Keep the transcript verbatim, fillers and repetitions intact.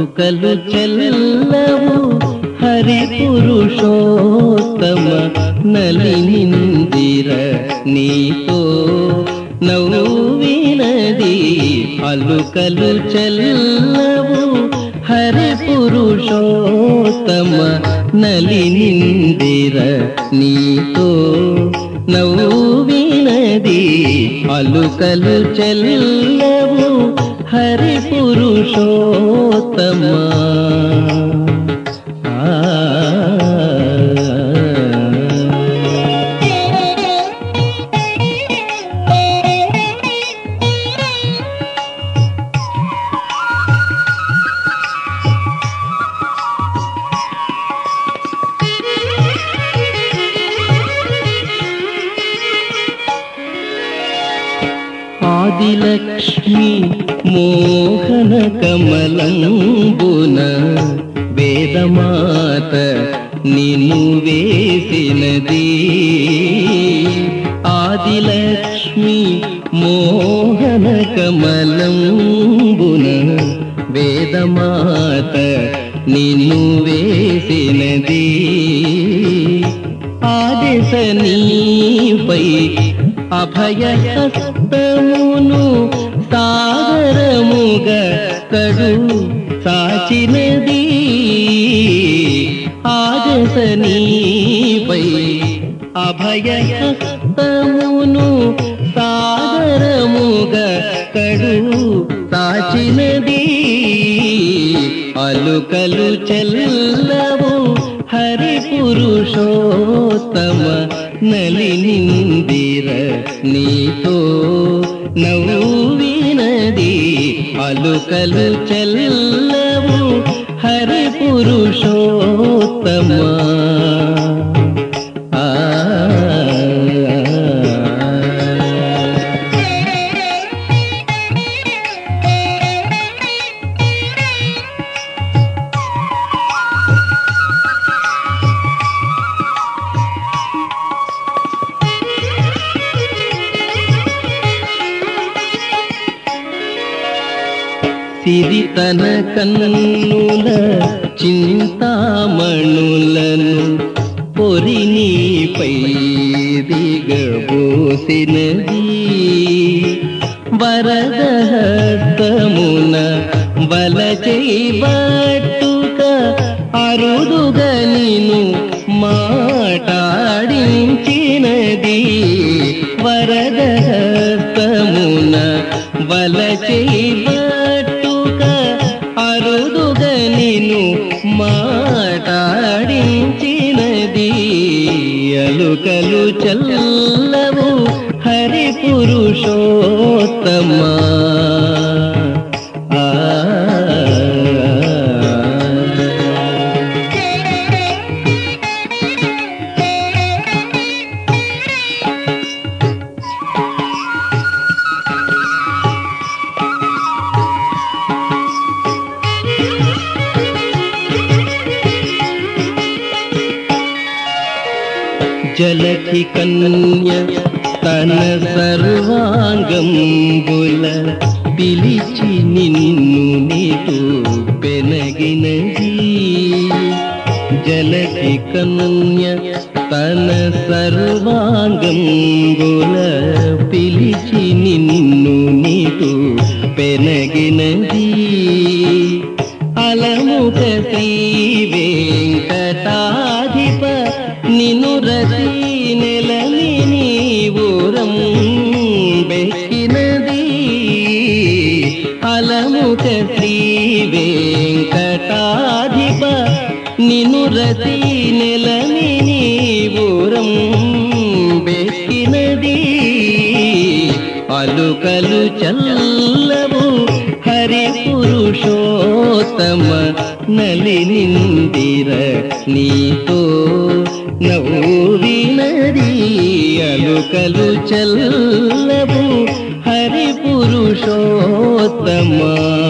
అలుకలు చెల్లవు హరి పురుషోత్తమ నలినిందిర నీతో నవ్వినది అలుకలు చెల్లవు హరి పురుషోత్తమ నలినిందిర నీతో నవ్వినది అలుకలు చెల్లవు హరి పురుషోత్తమ ఆదిలక్ష్మి మోహన కమలంబున వేదమాత నిన్ను వేసినది ఆదిలక్ష్మి మోహన కమలంబున వేదమాత నిన్ను వేసినది ఆదేశ నీపై అభయహస్తమును సాగరముగ కడు సాచినది ఆదేశ నీపై అభయహస్తమును సాగరముగ కడు సాచినది అలుకలు చెల్లవు హరి పురుషోత్తమ నలినిందిర నీతో నవ్వినది అలుకలు చెల్లవు హరి పురుషోత్తమ ఆ సిరితన కన్నుల చింతామణులను పొరినీపై దిగబోసినది వరదహస్తమున వలచేబట్టుక అరుదుగా నిను మాటాడించినది వరదహస్తమున వలచేబట్టుక అరుదుగా నిను మాటాడించినది అలుకలు చల్లవు హరి పురుషోత్తమ ఆ జలధి కన్య తన సర్వాంగంబుల పిలిచి నిన్ను నీతో పెనగినది జలధి కన్య తన సర్వాంగంబుల పిలిచి నిన్ను నీతో పెనగినది అలముక శ్రీ వెంకటాధిప నిను రతి నెలని నీవురం బెక్కినది అలముక శ్రీ వెంకటాధిప నిను రతి నెలని నీవురం బెక్కినది అలుకలు చల్లవు హరి పురుషోత్తమ నలినిందిర నీతో నవ్వినది అలుకలు చల్లవు హరి పురుషోత్తమ